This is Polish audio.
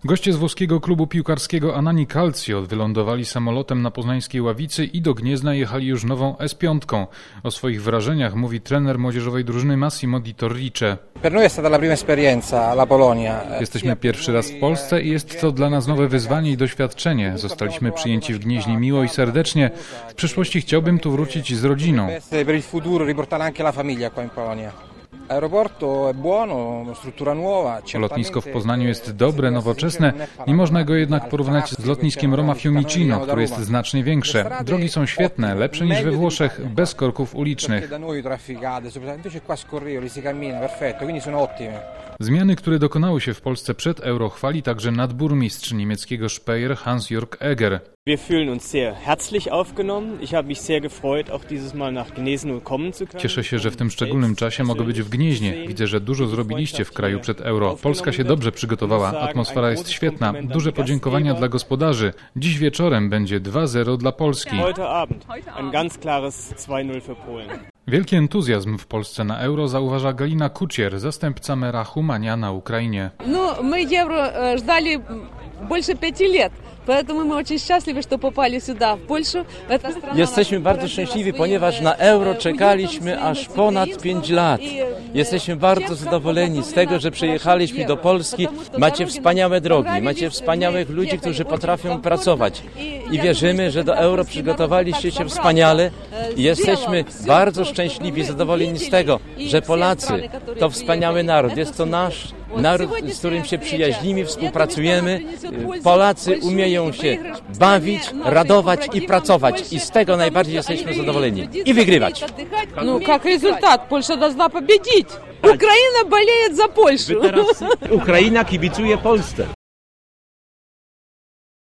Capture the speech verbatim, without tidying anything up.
Goście z włoskiego klubu piłkarskiego Anani Calcio wylądowali samolotem na poznańskiej Ławicy i do Gniezna jechali już nową S pięć. O swoich wrażeniach mówi trener młodzieżowej drużyny Massimo Di Torrice. Jesteśmy pierwszy raz w Polsce i jest to dla nas nowe wyzwanie i doświadczenie. Zostaliśmy przyjęci w Gnieźnie miło i serdecznie. W przyszłości chciałbym tu wrócić z rodziną. Lotnisko w Poznaniu jest dobre, nowoczesne, nie można go jednak porównać z lotniskiem Roma Fiumicino, które jest znacznie większe. Drogi są świetne, lepsze niż we Włoszech, bez korków ulicznych. Zmiany, które dokonały się w Polsce przed Euro, chwali także nadburmistrz niemieckiego Speyer Hans-Jörg Egger. Wir fühlen uns sehr herzlich aufgenommen. Ich habe mich sehr gefreut, auch dieses Mal nach Gniezno kommen zu können. Cieszę się, że w tym szczególnym czasie mogę być w Gnieźnie. Widzę, że dużo zrobiliście w kraju przed Euro. Polska się dobrze przygotowała, atmosfera jest świetna. Duże podziękowania dla gospodarzy. Dziś wieczorem będzie dwa zero dla Polski. Heute Abend ein ganz klares zwei null für Polen. Wielki entuzjazm w Polsce na Euro zauważa Galina Kucier, zastępca mera Humania na Ukrainie. No, my Euro żdali больше пяти лет. Поэтому мы очень счастливы, что попали сюда, в Польшу. Jesteśmy bardzo szczęśliwi, ponieważ na Euro czekaliśmy aż ponad pięć lat. Jesteśmy bardzo zadowoleni z tego, że przyjechaliśmy do Polski. Macie wspaniałe drogi, macie wspaniałych ludzi, którzy potrafią pracować. I wierzymy, że do Euro przygotowaliście się wspaniale. I jesteśmy bardzo szczęśliwi, zadowoleni z tego, że Polacy to wspaniały naród. Jest to nasz naród, z którym się przyjaźnimy, współpracujemy. Polacy umieją się bawić, radować i pracować. I z tego najbardziej jesteśmy zadowoleni. I wygrywać. No, jak rezultat, Polska должна победить. Ukraina болеет za Polskę. Ukraina kibicuje Polsce.